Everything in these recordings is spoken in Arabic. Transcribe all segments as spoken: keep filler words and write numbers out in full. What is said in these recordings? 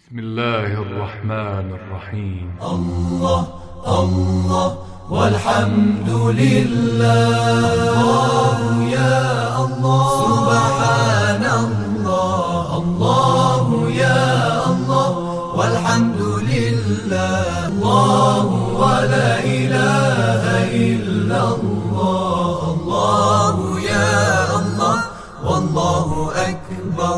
بسم الله الرحمن الرحيم. الله الله والحمد لله. الله يا الله سبحان الله. الله يا الله والحمد لله. الله ولا إله إلا الله. الله يا الله والله أكبر.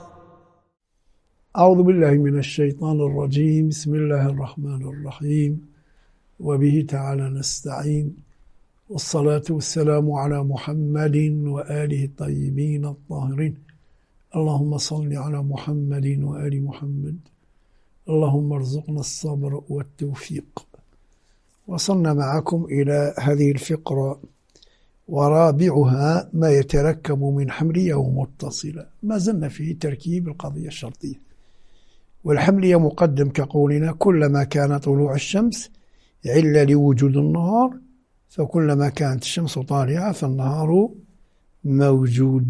أعوذ بالله من الشيطان الرجيم. بسم الله الرحمن الرحيم، وبه تعالى نستعين، والصلاة والسلام على محمد وآله الطيبين الطاهرين. اللهم صل على محمد وآل محمد. اللهم ارزقنا الصبر والتوفيق. وصلنا معكم إلى هذه الفقرة، ورابعها ما يتركب من حملية ومتصلة. ما زلنا في تركيب القضية الشرطية. والحملية مقدم كقولنا كلما كان طلوع الشمس علة لوجود النهار، فكلما كانت الشمس طالعة فالنهار موجود.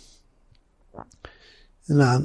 نعم،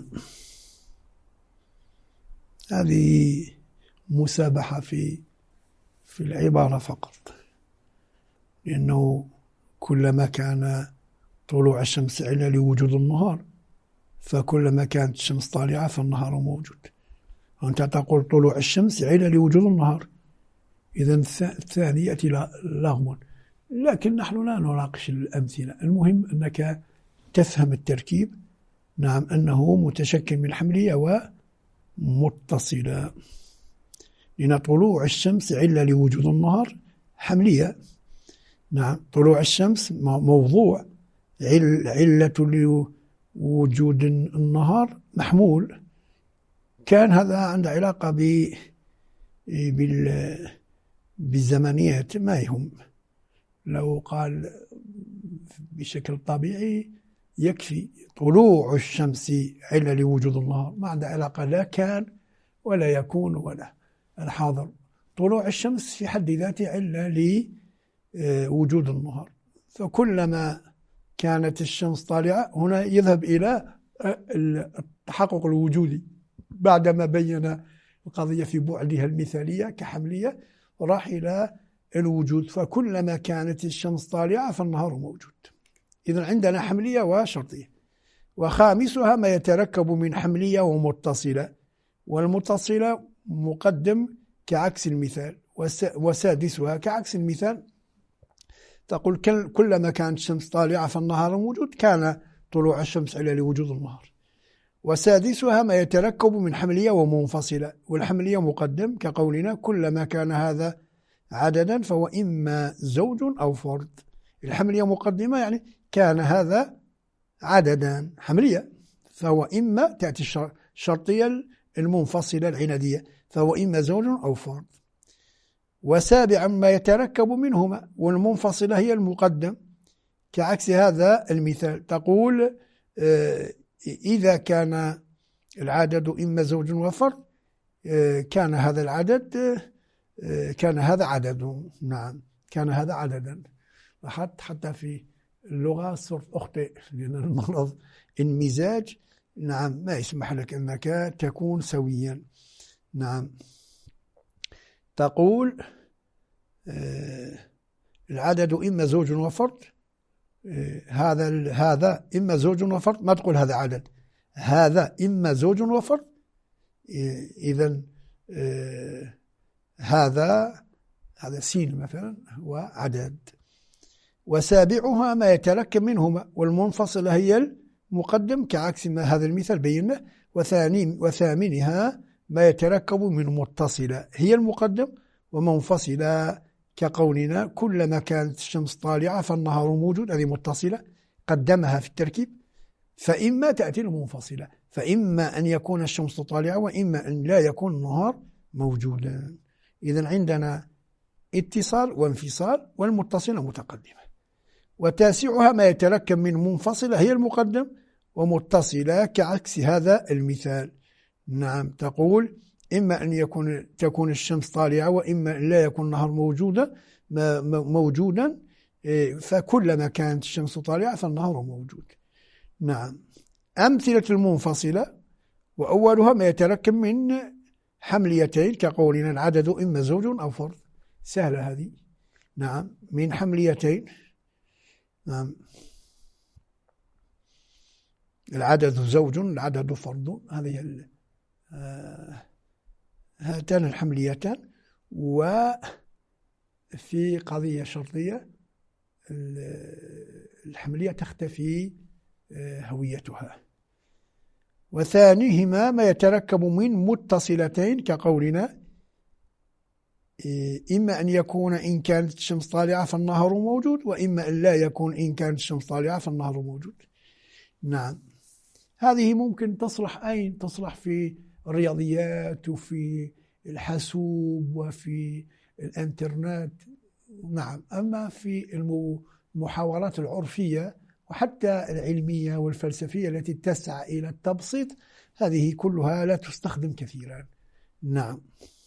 هذه مسابحة في في العبارة فقط، لأنه كلما كان طلوع الشمس علة لوجود النهار فكلما كانت الشمس طالعة فالنهار موجود. أنت تقول طلوع الشمس علة لوجود النهار، إذن الثاني يأتي لغما، لكن نحن لا نناقش الأمثلة. المهم أنك تفهم التركيب. نعم، أنه متشكل من حملية ومتصلة، لأن طلوع الشمس علة لوجود النهار حملية. نعم، طلوع الشمس موضوع، علة لوجود النهار محمول. كان هذا عنده علاقة ب بالزمنيات، ما يهم. لو قال بشكل طبيعي يكفي طلوع الشمس علة لوجود النهار، ما عنده علاقة لا كان ولا يكون ولا الحاضر. طلوع الشمس في حد ذاته علة لوجود النهار، فكلما كانت الشمس طالعة هنا يذهب إلى التحقق الوجودي. بعدما بين القضية في بعدها المثالية كحملية، راح إلى الوجود، فكلما كانت الشمس طالعة فالنهار موجود. إذن عندنا حملية وشرطية. وخامسها ما يتركب من حملية ومتصلة، والمتصلة مقدم كعكس المثال، وسادسها كعكس المثال. تقول كلما كانت الشمس طالعة فالنهار موجود، كان طلوع الشمس علة لوجود النهار. وسادسها ما يتركب من حملية ومنفصلة، والحملية مقدم كقولنا كلما كان هذا عددا فهو إما زوج أو فرد. الحملية مقدمة يعني كان هذا عددا حملية، فهو إما تأتي الشرطية المنفصلة العنادية، فهو إما زوج أو فرد. وسابعا ما يتركب منهما، والمنفصلة هي المقدم كعكس هذا المثال. تقول إذا كان العدد إما زوج وفرد كان هذا العدد كان هذا عدد. نعم، كان هذا عددا. حتى حتى في اللغة صرت أخطئ، لأن المرض المزاج نعم ما يسمح لك أنك تكون سويا. نعم، تقول العدد إما زوج وفرد، هذا هذا إما زوج وفرد، ما تقول هذا عدد، هذا إما زوج وفرد. إذن هذا هذا سين مثلا هو عدد. وسابعها ما يتركب منهما، والمنفصلة هي المقدم كعكس ما هذا المثال بينه. وثاني وثامنها ما يتركب من متصلة، هي المقدم، ومنفصلة كقولنا كلما كانت الشمس طالعة فالنهار موجود، هذه متصلة قدمها في التركيب. فإما تأتي المنفصلة، فإما أن يكون الشمس طالعة وإما أن لا يكون النهار موجودا. إذن عندنا اتصال وانفصال، والمتصلة متقدمة. وتاسعها ما يتركب من منفصلة، هي المقدم، ومتصلة كعكس هذا المثال. نعم، تقول إما أن يكون تكون الشمس طالعة وإما أن لا يكون النهار موجودا موجودا فكلما كانت الشمس طالعة فالنهار موجود. نعم، أمثلة المنفصلة وأولها ما يتركب من حمليتين كقولنا العدد إما زوج أو فرد. سهلة هذه. نعم، من حمليتين. نعم، العدد زوج، العدد فرد، هذه آه هاتان الحمليتان. وفي قضية شرطية الحملية تختفي هويتها. وثانيهما ما يتركب من متصلتين كقولنا إما أن يكون إن كانت الشمس طالعة فالنهار موجود، وإما أن لا يكون إن كانت الشمس طالعة فالنهار موجود. نعم، هذه ممكن تصلح أين؟ تصلح في الرياضيات وفي الحاسوب وفي الانترنت. نعم، أما في المحاورات العرفية وحتى العلمية والفلسفية التي تسعى إلى التبسيط، هذه كلها لا تستخدم كثيرا. نعم.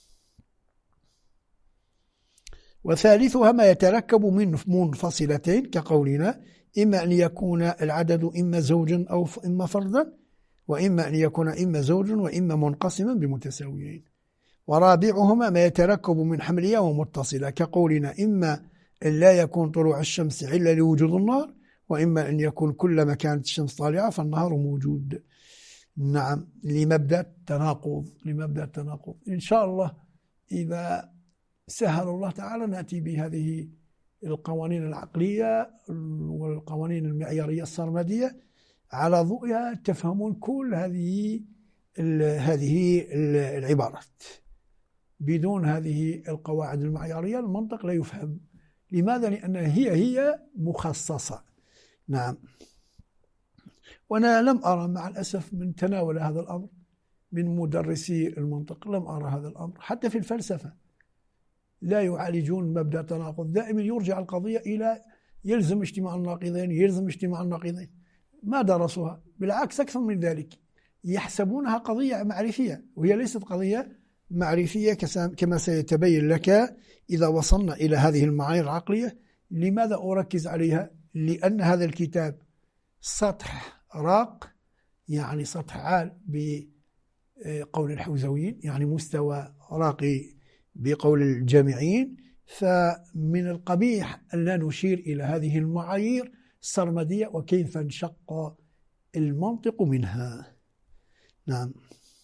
وثالثها ما يتركب من منفصلتين كقولنا إما أن يكون العدد إما زوجا أو إما فردا، وإما أن يكون إما زوج وإما منقسما بمتساويين. ورابعهما ما يتركب من حملية ومتصلة كقولنا إما أن لا يكون طلوع الشمس علة لوجود النهار، وإما أن يكون كلما كانت الشمس طالعة فالنهار موجود. نعم، لمبدأ التناقض. لمبدأ التناقض إن شاء الله إذا سهل الله تعالى نأتي بهذه القوانين العقلية والقوانين المعيارية السرمدية، على ضوئها تفهمون كل هذه هذه العبارات. بدون هذه القواعد المعيارية المنطق لا يفهم. لماذا؟ لأنها هي هي مخصصة. نعم. وأنا لم أرى مع الأسف من تناول هذا الأمر من مدرسي المنطق، لم أرى هذا الأمر حتى في الفلسفة. لا يعالجون مبدأ التناقض، دائما يرجع القضية إلى يلزم اجتماع الناقضين، يلزم اجتماع الناقضين. ما درسوها، بالعكس أكثر من ذلك، يحسبونها قضية معرفية وهي ليست قضية معرفية كما سيتبين لك إذا وصلنا إلى هذه المعايير العقلية. لماذا أركز عليها؟ لأن هذا الكتاب سطح راق، يعني سطح عال بقول الحوزويين، يعني مستوى راقي بقول الجامعيين. فمن القبيح أن لا نشير إلى هذه المعايير السرمدية وكيف انشق المنطق منها. نعم.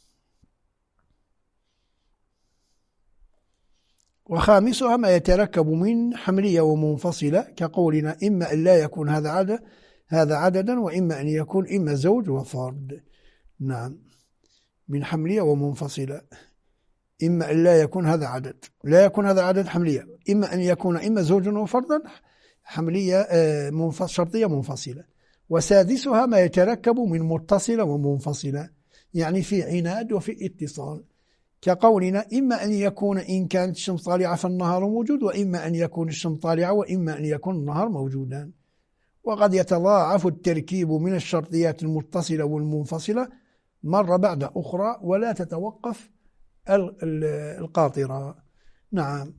وخامسها ما يتركب من حملية ومنفصلة كقولنا إما أن لا يكون هذا عدد هذا عددا، وإما أن يكون إما زوج وفرد. نعم، من حملية ومنفصلة. إما أن لا يكون هذا عدد، لا يكون هذا عدد حملية، إما أن يكون إما زوجا وفردا حملية منفصل شرطية منفصلة. وسادسها ما يتركب من متصلة ومنفصلة، يعني في عناد وفي اتصال كقولنا إما أن يكون إن كانت الشمس طالعة فالنهار موجود، وإما أن يكون الشمس طالعة وإما أن يكون النهار موجودا. وقد يتضاعف التركيب من الشرطيات المتصلة والمنفصلة مرة بعد أخرى ولا تتوقف القاطرة. نعم.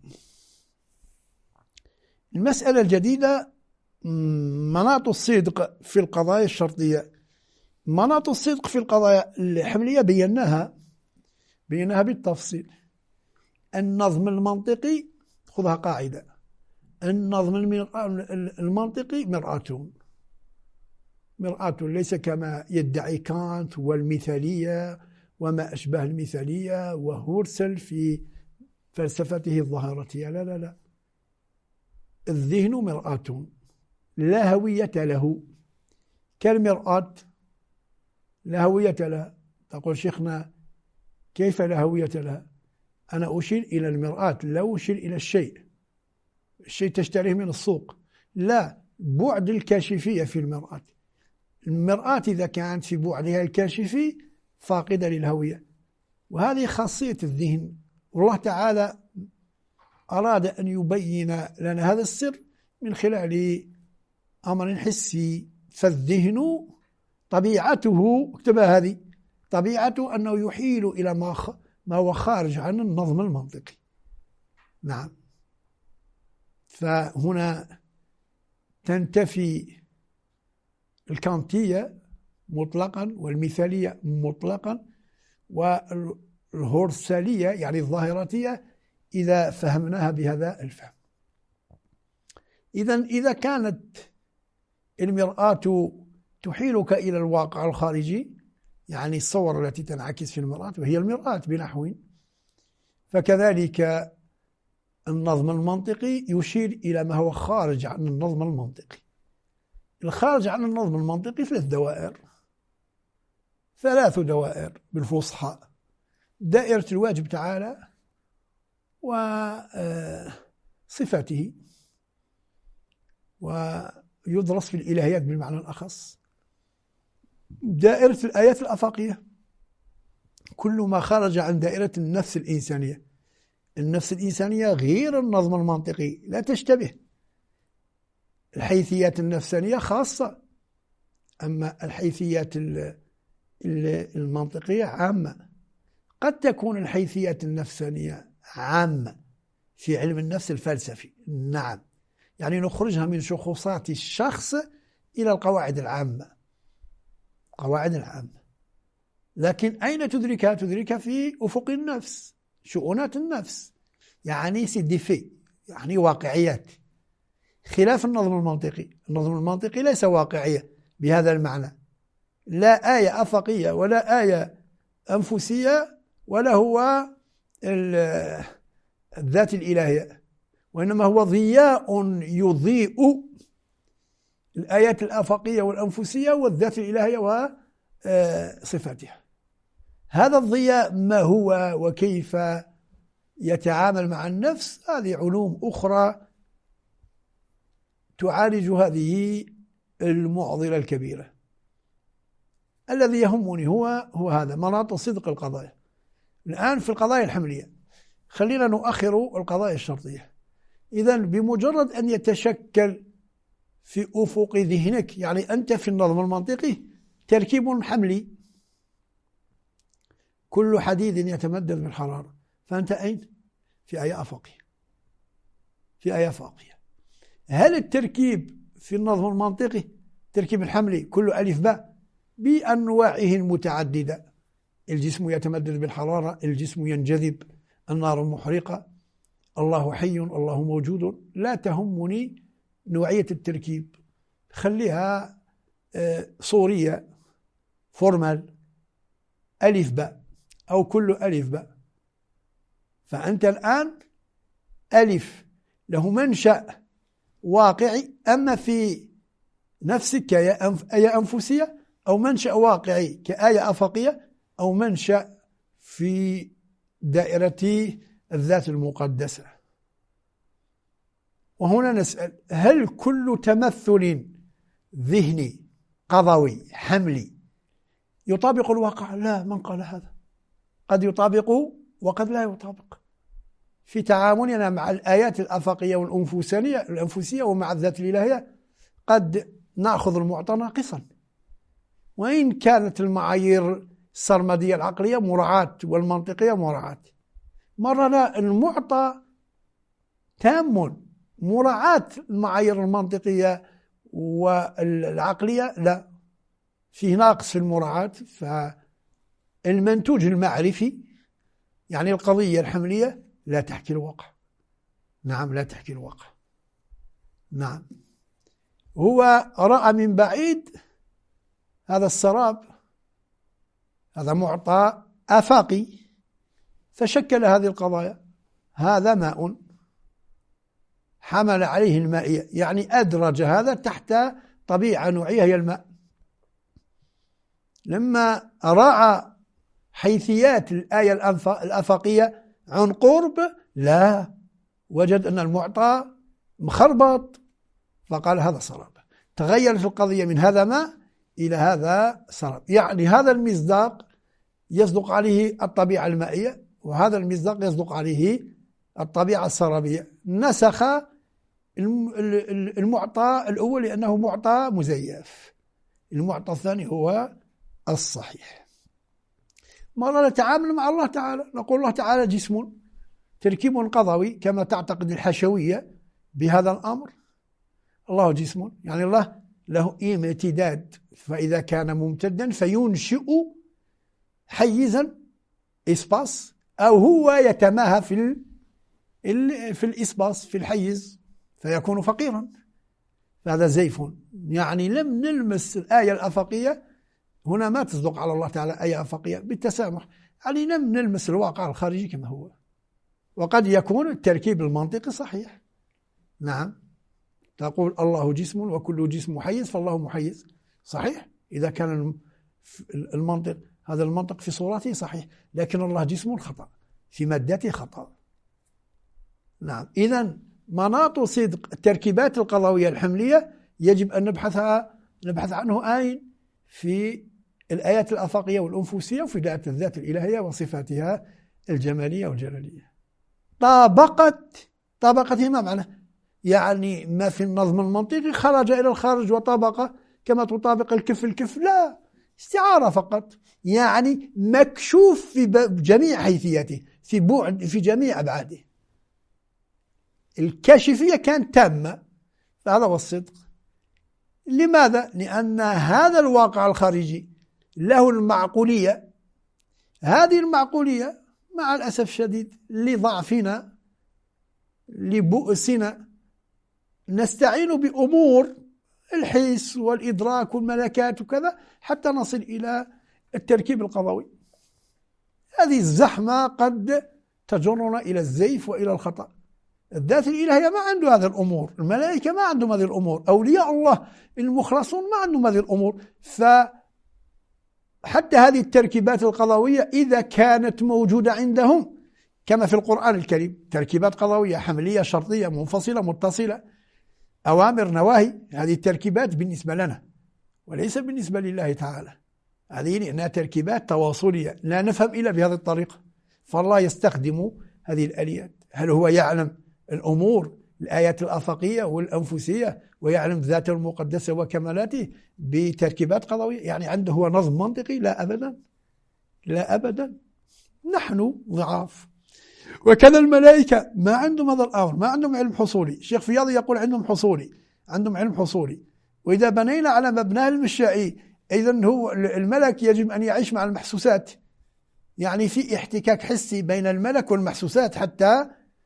المسألة الجديدة مناط الصدق في القضايا الشرطية. مناط الصدق في القضايا الحملية بيناها بيناها بالتفصيل. النظم المنطقي، خذها قاعدة، النظم المنطقي مرآة مرآة ليس كما يدعي كانت والمثالية وما أشبه المثالية وهورسل في فلسفته الظاهرتية. لا لا لا، الذهن مرآة لا هوية له، كالمرآة لا هوية لها. تقول شيخنا كيف لا هوية لها؟ أنا أشير إلى المرآة، لا أشير إلى الشيء. الشيء تشتريه من السوق، لا، بعد الكاشفية في المرآة. المرآة إذا كانت في بعدها الكاشفي فاقدة للهوية، وهذه خاصية الذهن. والله تعالى أراد أن يبين لنا هذا السر من خلال أمر حسي. فالذهن طبيعته، اكتبها هذه، طبيعته أنه يحيل إلى ما ما هو خارج عن النظم المنطقي. نعم. فهنا تنتفي الكانتية مطلقا والمثالية مطلقا، والهرسالية يعني الظاهراتية إذا فهمناها بهذا الفهم. إذن إذا كانت المرآة تحيلك إلى الواقع الخارجي، يعني الصور التي تنعكس في المرآة وهي المرآة بنحو، فكذلك النظم المنطقي يشير إلى ما هو خارج عن النظم المنطقي. الخارج عن النظم المنطقي ثلاث دوائر، ثلاث دوائر بالفصحى: دائرة الواجب تعالى وصفاته، ويدرس في الإلهيات بالمعنى الأخص. دائرة الآيات الآفاقية كل ما خرج عن دائرة النفس الإنسانية. النفس الإنسانية غير النظم المنطقي، لا تشتبه. الحيثيات النفسانية خاصة، أما الحيثيات المنطقية عامة. قد تكون الحيثيات النفسانية عامة في علم النفس الفلسفي، نعم، يعني نخرجها من شخصات الشخص إلى القواعد العامة، قواعد العامة. لكن أين تدركها؟ تدركها في أفق النفس، شؤونات النفس، يعني سيديفي، يعني واقعيات، خلاف النظم المنطقي. النظم المنطقي ليس واقعية بهذا المعنى، لا آية أفقية ولا آية أنفسية ولا هو الذات الإلهية، وإنما هو ضياء يضيء الآيات الآفاقية والأنفسية والذات الإلهية وصفاتها. هذا الضياء ما هو وكيف يتعامل مع النفس، هذه علوم أخرى تعالج هذه المعضلة الكبيرة. الذي يهمني هو هو هذا مناط صدق القضايا. الآن في القضايا الحملية خلينا نؤخر القضايا الشرطية. إذن بمجرد أن يتشكل في أفق ذهنك، يعني أنت في النظم المنطقي تركيب حملي، كل حديد يتمدد بالحرارة، فأنت أين؟ في آية أفقية، في آية أفقية. هل التركيب في النظم المنطقي تركيب الحملي كل ألف باء بأنواعه المتعددة؟ الجسم يتمدد بالحرارة، الجسم ينجذب، النار محرقة، الله حي، الله موجود. لا تهمني نوعية التركيب، خليها صورية، فورمال، ألف باء أو كل ألف باء. فأنت الآن ألف له منشأ واقعي، أما في نفسك كآية أنفسية، أو منشأ واقعي كآية أفقية، أو منشأ في دائرة الذات المقدسة. وهنا نسأل: هل كل تمثل ذهني قضوي حملي يطابق الواقع؟ لا، من قال هذا؟ قد يطابق وقد لا يطابق. في تعاملنا مع الآيات الأفقية والأنفسانية الأنفسية ومع الذات الإلهية قد نأخذ المعطى ناقصا، وإن كانت المعايير السرمدية العقلية مراعاة والمنطقية مراعاة. مرة لا، المعطى تام، مراعاة المعايير المنطقية والعقلية لا، فيه ناقص في المراعاة. فالمنتوج المعرفي يعني القضية الحملية لا تحكي الواقع. نعم، لا تحكي الواقع. نعم، هو رأى من بعيد هذا السراب، هذا معطى آفاقي، فشكل هذه القضايا. هذا ماء حمل عليه المائية، يعني أدرج هذا تحت طبيعة نوعية هي الماء. لما راعى حيثيات الآية الآفاقية عن قرب، لا، وجد أن المعطى مخربط، فقال هذا سراب. تغيرت القضية من هذا ماء إلى هذا سراب، يعني هذا المصداق يصدق عليه الطبيعة المائية، وهذا المصداق يصدق عليه الطبيعة السرابية. نسخ المعطى الأول لأنه معطى مزيف، المعطى الثاني هو الصحيح. مرة نتعامل مع الله تعالى، نقول الله تعالى جسم تركيب قضوي كما تعتقد الحشوية بهذا الأمر. الله جسم، يعني الله له امتداد، فإذا كان ممتدا فينشئ حيزا إسباس أو هو يتماهى في ال في الإسباس في الحيز فيكون فقيرا، هذا زيف. يعني لم نلمس الآية الأفقية هنا، ما تصدق على الله تعالى آية أفقية بالتسامح، يعني لم نلمس الواقع الخارجي كما هو. وقد يكون التركيب المنطقي صحيح، نعم، تقول الله جسم وكل جسم محيز فالله محيز، صحيح إذا كان المنطق هذا المنطق في صورته صحيح، لكن الله جسم خطأ في مادته خطأ. نعم، إذن مناط صدق التركيبات القضاوية الحملية يجب أن نبحثها نبحث عنه أين؟ في الآيات الآفاقية والأنفسية وفي دائرة الذات الإلهية وصفاتها الجمالية والجلالية. طابقت طابقته ما معنى؟ يعني ما في النظم المنطقي خرج إلى الخارج وطابق كما تطابق الكف الكف، لا، استعارة فقط، يعني مكشوف في جميع حيثياته، في بعد في جميع أبعاده. الكاشفية كانت تامة، هذا هو الصدق. لماذا؟ لأن هذا الواقع الخارجي له المعقولية، هذه المعقولية مع الأسف الشديد لضعفنا لبؤسنا نستعين بأمور الحس والإدراك والملكات وكذا حتى نصل إلى التركيب القضاوي. هذه الزحمة قد تجرنا إلى الزيف وإلى الخطأ. الذات الإلهية ما عنده هذه الأمور، الملائكة ما عندهم هذه الأمور، أولياء الله المخلصون ما عندهم هذه الأمور. فحتى هذه التركيبات القضاوية إذا كانت موجودة عندهم كما في القرآن الكريم، تركيبات قضاوية حملية شرطية منفصلة متصلة، أوامر نواهي، هذه التركيبات بالنسبة لنا وليس بالنسبة لله تعالى، هذه لأنها تركيبات تواصلية لا نفهم إلا بهذه الطريقة. فالله يستخدم هذه الآليات. هل هو يعلم الأمور الآيات الآفاقية والأنفسية ويعلم ذاته المقدسة وكمالاته بتركيبات قضاوية؟ يعني عنده هو نظم منطقي؟ لا أبدا، لا أبدا، نحن ضعاف. وكذا الملائكة ما عندهم هذا الأمر، ما عندهم علم حصولي. الشيخ فياضي يقول عندهم حصولي، عندهم علم حصولي. وإذا بنينا على مبناه المشائي إذن هو الملك يجب أن يعيش مع المحسوسات، يعني في احتكاك حسي بين الملك والمحسوسات حتى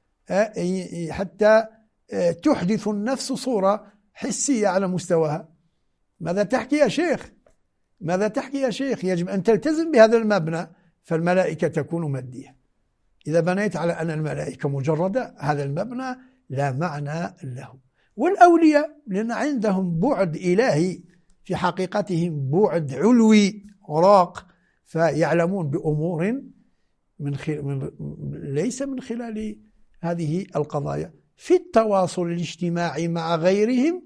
حتى تحدث النفس صورة حسية على مستواها. ماذا تحكي يا شيخ؟ ماذا تحكي يا شيخ؟ يجب أن تلتزم بهذا المبنى. فالملائكة تكون مادية. إذا بنيت على أن الملائكة مجردة هذا المبنى لا معنى له. والأولياء لأن عندهم بعد إلهي في حقيقتهم، بعد علوي راق، فيعلمون بأمور من, خل... من ليس من خلال هذه القضايا. في التواصل الاجتماعي مع غيرهم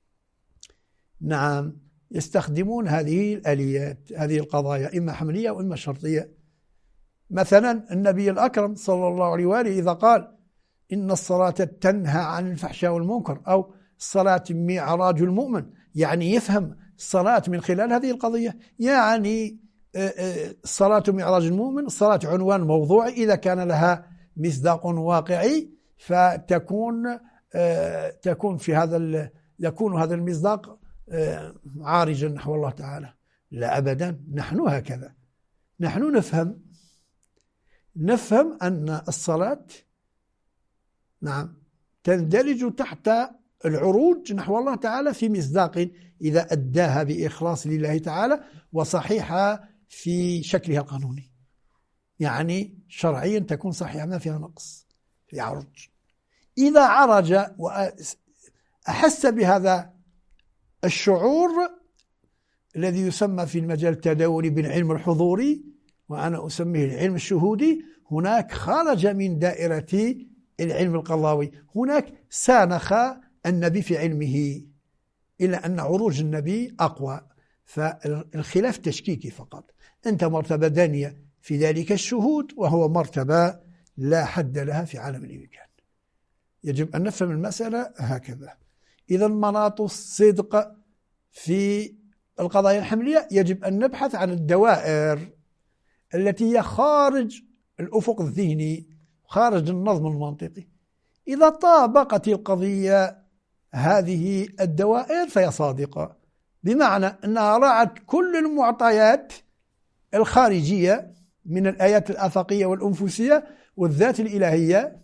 نعم يستخدمون هذه الآليات، هذه القضايا إما حملية وإما شرطية. مثلا النبي الأكرم صلى الله عليه وآله إذا قال إن الصلاة تنهى عن الفحشاء والمنكر، أو الصلاة معراج المؤمن، يعني يفهم الصلاة من خلال هذه القضية. يعني الصلاة معراج المؤمن، الصلاة عنوان موضوعي إذا كان لها مصداق واقعي فتكون تكون في هذا يكون هذا المصداق عارجا نحو الله تعالى. لا أبدا، نحن هكذا، نحن نفهم نفهم أن الصلاة نعم تندرج تحت العروج نحو الله تعالى في مصداق إذا أداها بإخلاص لله تعالى وصحيحة في شكلها القانوني، يعني شرعيا تكون صحيحة ما فيها نقص في عرج. إذا عرج وأحس بهذا الشعور الذي يسمى في المجال التداولي بالعلم الحضوري وأنا أسميه العلم الشهودي، هناك خرج من دائرة العلم القضاوي، هناك سانخ النبي في علمه، إلا أن عروج النبي أقوى. فالخلاف تشكيكي فقط، أنت مرتبة دانية في ذلك الشهود وهو مرتبة لا حد لها في عالم الإمكان. يجب أن نفهم المسألة هكذا. إذا مناط الصدق في القضايا الحملية يجب أن نبحث عن الدوائر التي هي خارج الأفق الذهني، خارج النظم المنطقي. إذا طابقت القضية هذه الدوائر فهي صادقة، بمعنى أنها راعت كل المعطيات الخارجية من الآيات الآفاقية والأنفسية والذات الإلهية،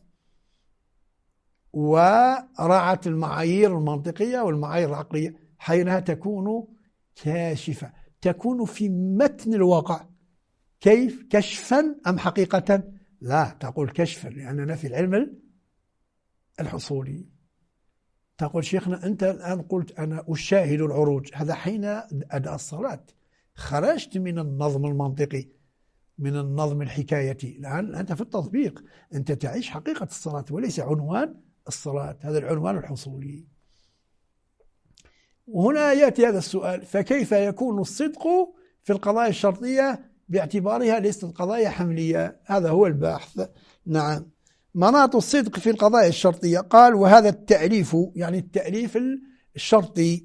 وراعت المعايير المنطقية والمعايير العقلية، حينها تكون كاشفة، تكون في متن الواقع. كيف؟ كشفا أم حقيقة؟ لا، تقول كشفا، لأننا في العلم الحصولي. تقول شيخنا أنت الآن قلت أنا أشاهد العروج، هذا حين أداء الصلاة، خرجت من النظم المنطقي، من النظم الحكايتي، الآن أنت في التطبيق، أنت تعيش حقيقة الصلاة وليس عنوان الصلاة، هذا العنوان الحصولي. وهنا يأتي هذا السؤال: فكيف يكون الصدق في القضايا الشرطية باعتبارها ليست قضايا حملية؟ هذا هو البحث. نعم، مناط الصدق في القضايا الشرطية. قال: وهذا التأليف، يعني التأليف الشرطي،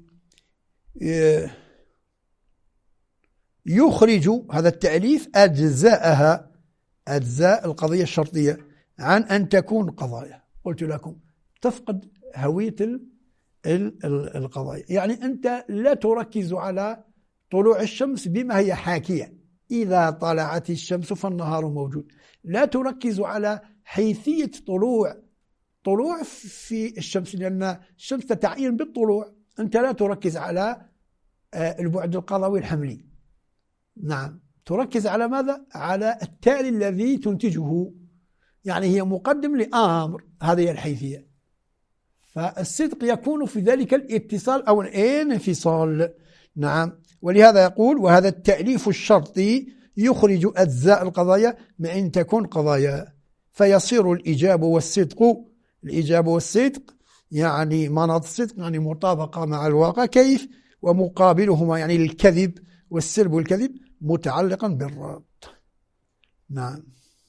يخرج هذا التأليف أجزاءها، أجزاء القضية الشرطية، عن أن تكون قضايا. قلت لكم تفقد هوية القضايا، يعني أنت لا تركز على طلوع الشمس بما هي حاكية، إذا طلعت الشمس فالنهار موجود، لا تركز على حيثية طلوع طلوع في الشمس، لأن الشمس تتعين بالطلوع، أنت لا تركز على البعد القضوي الحملي. نعم، تركز على ماذا؟ على التالي الذي تنتجه، يعني هي مقدم لأمر، هذه الحيثية. فالصدق يكون في ذلك الاتصال أو الانفصال. نعم، ولهذا يقول: وهذا التأليف الشرطي يخرج أجزاء القضايا من أن تكون قضايا، فيصير الإجابة والصدق، الإجابة والصدق يعني مناط الصدق، يعني مطابقة مع الواقع. كيف؟ ومقابلهما يعني الكذب والسرب والكذب متعلقا بالربط. نعم،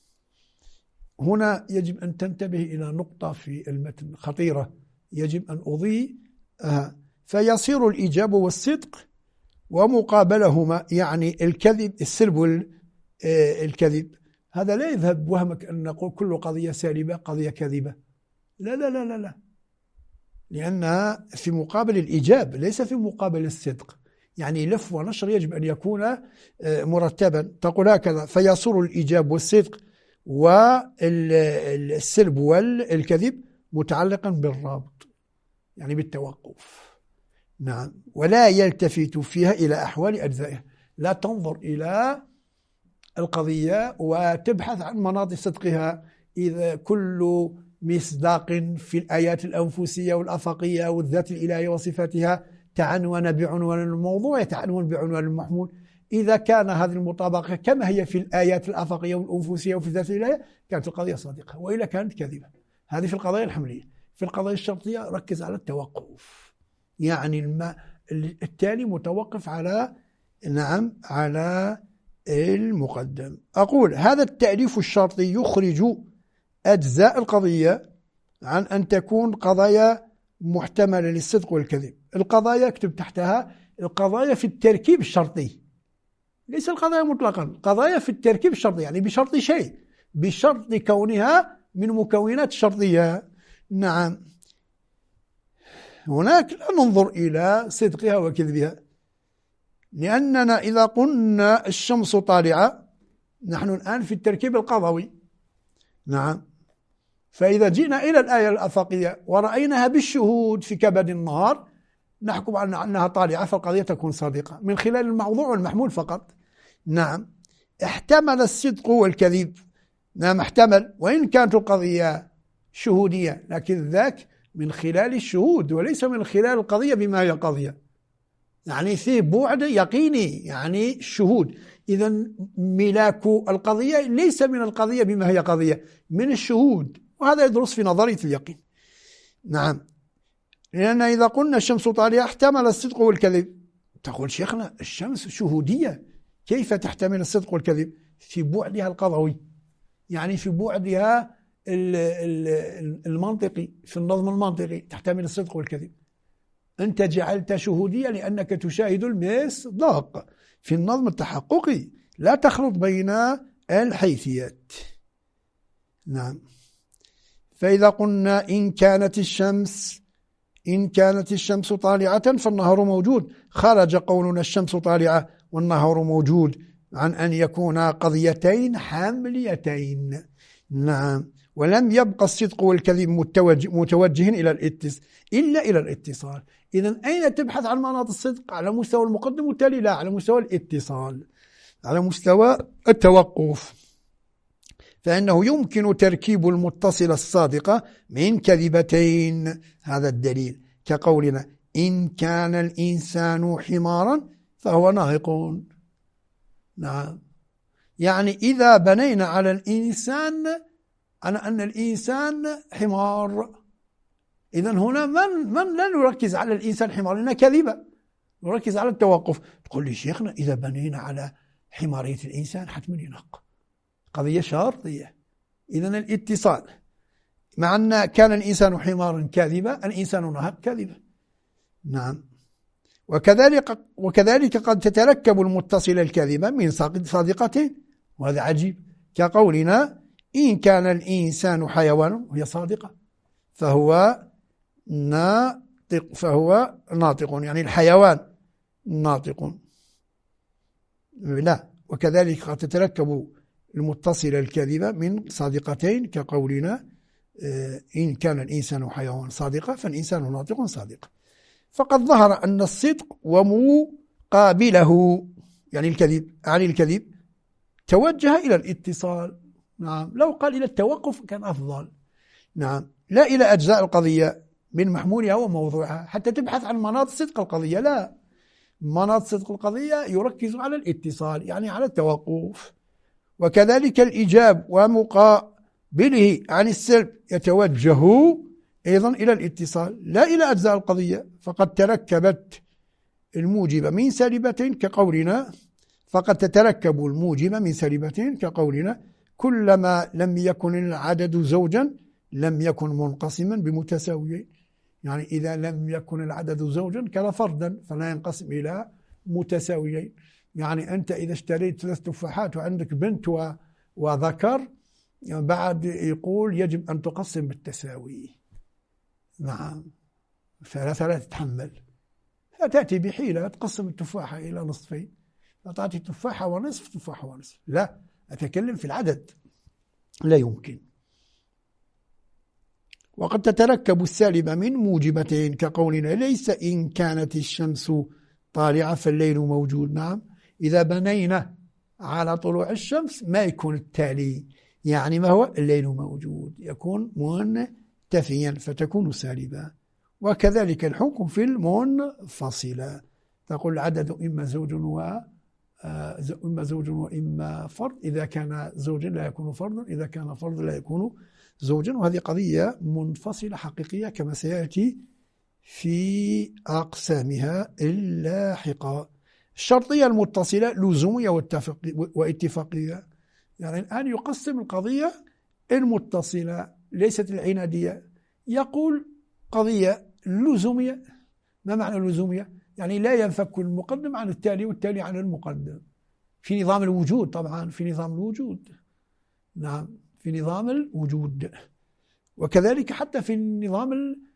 هنا يجب أن تنتبه إلى نقطة في المتن خطيرة يجب أن أضيء. آه. فيصير الإجابة والصدق ومقابلهما يعني الكذب، السرب والكذب. هذا لا يذهب وهمك أن نقول كل قضية سالبة قضية كاذبة، لا لا لا لا لا، لأنها في مقابل الإجابة ليس في مقابل الصدق، يعني لف ونشر يجب أن يكون مرتبا. تقول هكذا: فيصير الإجابة والصدق والسرب والكذب متعلقا بالرابط، يعني بالتوقف. نعم، ولا يلتفت فيها إلى أحوال أجزائها، لا تنظر إلى القضية وتبحث عن مناط صدقها، إذا كل مصداق في الآيات الأنفسية والأفقية والذات الإلهية وصفاتها تعنون بعنوان الموضوع، يتعنون بعنوان المحمول. إذا كان هذه المطابقة كما هي في الآيات الأفقية والأنفسية وفي الذات الإلهية كانت القضية صادقة، وإلا كانت كاذبة. هذه في القضايا الحملية. في القضايا الشرطية ركز على التوقف، يعني الم... التالي متوقف على نعم على المقدم. أقول: هذا التأليف الشرطي يخرج أجزاء القضية عن أن تكون قضايا محتملة للصدق والكذب. القضايا اكتب تحتها القضايا في التركيب الشرطي، ليس القضايا مطلقا، قضايا في التركيب الشرطي، يعني بشرط شيء، بشرط كونها من مكونات الشرطية. نعم، هناك لا ننظر إلى صدقها وكذبها، لأننا إذا قلنا الشمس طالعة نحن الآن في التركيب القضوي. نعم، فإذا جئنا إلى الآية الأفقية ورأيناها بالشهود في كبد النهار نحكم على أنها طالعة، فالقضية تكون صادقة من خلال الموضوع والمحمول فقط. نعم، احتمل الصدق والكذب، نعم احتمل، وإن كانت القضية شهودية، لكن ذاك من خلال الشهود وليس من خلال القضية بما هي قضية، يعني في بعد يقيني، يعني الشهود. إذا ملاك القضية ليس من القضية بما هي قضية، من الشهود، وهذا يدرس في نظرية اليقين. نعم، لأن إذا قلنا الشمس طالعة احتمل الصدق والكذب. تقول شيخنا الشمس شهودية، كيف تحتمل الصدق والكذب؟ في بعدها القضوي، يعني في بعدها المنطقي، في النظم المنطقي تحتمل الصدق والكذب. أنت جعلت شهودية لأنك تشاهد المصداق. في النظم التحققي لا تخلط بين الحيثيات. نعم، فإذا قلنا إن كانت الشمس إن كانت الشمس طالعة فالنهار موجود، خرج قولنا الشمس طالعة والنهار موجود عن أن يكونا قضيتين حامليتين. نعم. ولم يبقى الصدق والكذب متوجه متوجهين إلى الاتصال إلا إلى الاتصال. إذن أين تبحث عن مناط الصدق؟ على مستوى المقدم والتالي؟ لا، على مستوى الاتصال، على مستوى التوقف. فإنه يمكن تركيب المتصلة الصادقة من كذبتين، هذا الدليل، كقولنا إن كان الإنسان حمارا فهو ناهق. نعم. يعني إذا بنينا على الإنسان على أن الإنسان حمار، إذن هنا من من لا نركز على الإنسان حمار لأنها كذبة، نركز على التوقف. تقول لي شيخنا إذا بنينا على حمارية الإنسان حتما ينق، قضية شرطية. إذن الاتصال مع أن كان الإنسان حمارا كاذبا، الإنسان نهق كاذبا. نعم. وكذلك وكذلك قد تتركب المتصلة الكاذبة من صادقة، وهذا عجيب، كقولنا إن كان الإنسان حيوانا، وهي صادقة، فهو ناطق فهو ناطق يعني الحيوان ناطق. لا. وكذلك قد تتركب المتصلة الكاذبة من صادقتين، كقولنا إن كان الإنسان حيوان صادقة فالإنسان ناطق صادق. فقد ظهر أن الصدق ومقابله يعني الكذب عن الكذب توجه إلى الاتصال. نعم. لو قال إلى التوقف كان أفضل. نعم. لا إلى أجزاء القضية من محمولها وموضوعها حتى تبحث عن مناط صدق القضية. لا، مناط صدق القضية يركز على الاتصال يعني على التوقف. وكذلك الإيجاب ومقابله عن السلب يتوجه أيضا إلى الاتصال لا إلى أجزاء القضية. فقد تركبت الموجبة من سالبتين كقولنا فقد تتركب الموجبة من سالبتين كقولنا كلما لم يكن العدد زوجا لم يكن منقسما بمتساويين. يعني إذا لم يكن العدد زوجا كان فردا فلا ينقسم إلى متساويين. يعني أنت إذا اشتريت ثلاث تفاحات وعندك بنت وذكر يعني بعد يقول يجب أن تقسم بالتساوي. نعم. ثلاثة لا تتحمل، فتأتي بحيلة تقسم التفاحة إلى نصفين، فتعطي تفاحة ونصف تفاحة ونصف. لا، أتكلم في العدد، لا يمكن. وقد تتركب السالبة من موجبتين كقولنا ليس إن كانت الشمس طالعة فالليل موجود. نعم. إذا بنينا على طلوع الشمس ما يكون التالي يعني ما هو الليل موجود، يكون منتفيا فتكون سالبة. وكذلك الحكم في المنفصلة، تقول العدد إما زوج و إما زوج وإما فرد، إذا كان زوجا لا يكون فردا، إذا كان فرد لا يكون زوجا. وهذه قضية منفصلة حقيقية كما سيأتي في أقسامها اللاحقة. الشرطية المتصلة لزومية واتفاقية. يعني الآن يقسم القضية المتصلة ليست العنادية، يقول قضية لزومية. ما معنى اللزومية؟ يعني لا ينفك المقدم عن التالي والتالي عن المقدم في نظام الوجود. طبعا في نظام الوجود. نعم، في نظام الوجود. وكذلك حتى في النظام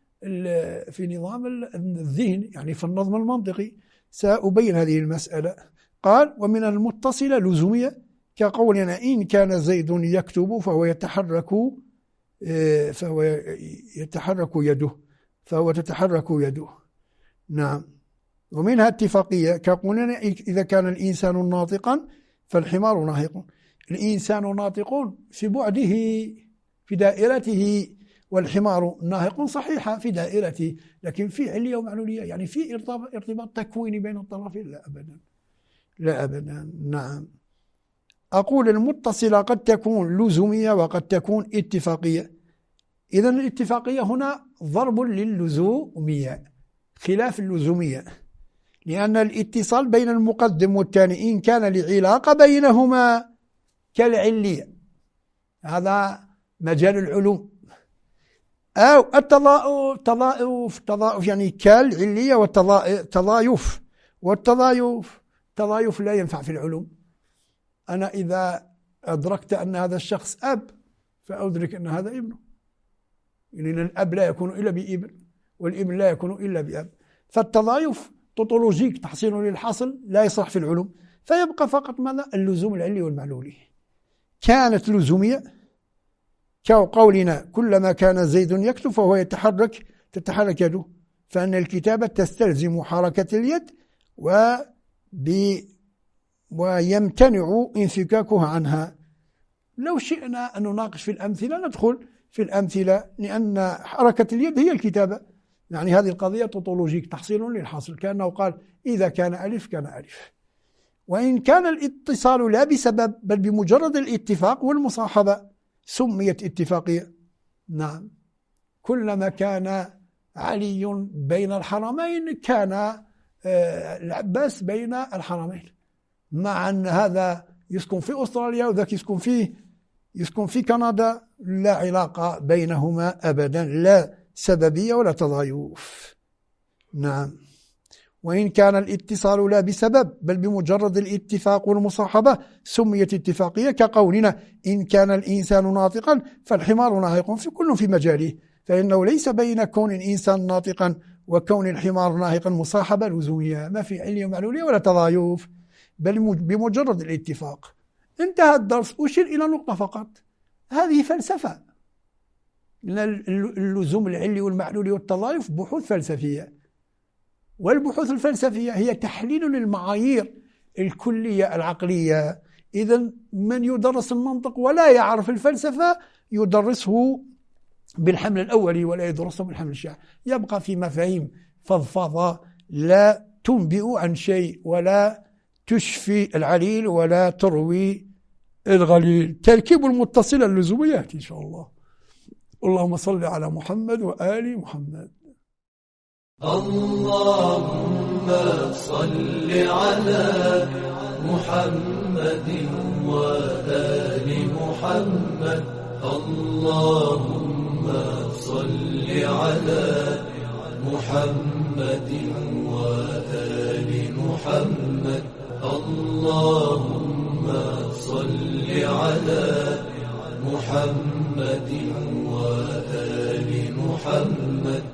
في نظام الذهن يعني في النظم المنطقي. سأبين هذه المسألة. قال ومن المتصلة لزومية كقولنا إن كان زيد يكتب فهو يتحرك فهو يتحرك يده فهو تتحرك يده. نعم. ومنها اتفاقية كقولنا إذا كان الإنسان ناطقا فالحمار ناهق. الإنسان ناطق في بعده في دائرته، والحمار ناهق صحيحة في دائرته، لكن في علية ومعلولية يعني في ارتباط تكويني بين الطرفين. لا أبدا، لا أبدا. نعم. أقول المتصلة قد تكون لزومية وقد تكون اتفاقية. إذن الاتفاقية هنا ضرب للزومية خلاف اللزومية، لأن الاتصال بين المقدم والثاني إن كان لعلاقة بينهما كالعلية، هذا مجال العلوم، أو التضاؤف تضاؤف تضاؤف يعني كالعلية والتضايف. والتضايف تضايف لا ينفع في العلوم. أنا إذا أدركت أن هذا الشخص أب فأدرك أن هذا ابنه، لأن الأب لا يكون إلا بابن والابن لا يكون إلا بأب. فالتضايف توتولوجيك تحصيل للحاصل لا يصح في العلوم. فيبقى فقط ماذا؟ اللزوم العلي والمعلولي. كانت لزومية كقولنا كلما كان زيد يكتب فهو يتحرك تتحرك يده، فأن الكتابة تستلزم حركة اليد و ويمتنع انفكاكها عنها. لو شئنا أن نناقش في الأمثلة ندخل في الأمثلة، لأن حركة اليد هي الكتابة. يعني هذه القضية توتولوجيك، تحصيل للحاصل، كأنه قال إذا كان ألف كان ألف. وإن كان الاتصال لا بسبب بل بمجرد الاتفاق والمصاحبة سميت اتفاقية. نعم، كلما كان علي بين الحرمين كان العباس بين الحرمين، مع أن هذا يسكن في أستراليا وذاك يسكن فيه يسكن في كندا، لا علاقة بينهما أبدا، لا سببية ولا تضايف. نعم، وإن كان الاتصال لا بسبب بل بمجرد الاتفاق والمصاحبة سميت اتفاقية، كقولنا إن كان الإنسان ناطقا فالحمار ناهق، في كل في مجاله، فإنه ليس بين كون الإنسان ناطقا وكون الحمار ناهقا مصاحبة لزومية، ما في علية ومعلولية ولا تضايف، بل بمجرد الاتفاق. انتهى الدرس، أشير إلى نقطة فقط، هذه فلسفة. اللزوم العلي والمعلولي والتضايف بحوث فلسفية، والبحوث الفلسفية هي تحليل للمعايير الكلية العقلية. إذن من يدرس المنطق ولا يعرف الفلسفة يدرسه بالحمل الأولي ولا يدرسه بالحمل الشاع، يبقى في مفاهيم فضفاضة لا تنبئ عن شيء ولا تشفي العليل ولا تروي الغليل. تركيب المتصل اللزومي يأتي إن شاء الله. اللهم صل على محمد وآل محمد. اللهم صل على محمد وآل محمد. اللهم صل على محمد وآل محمد. اللهم صل على محمد وآل محمد.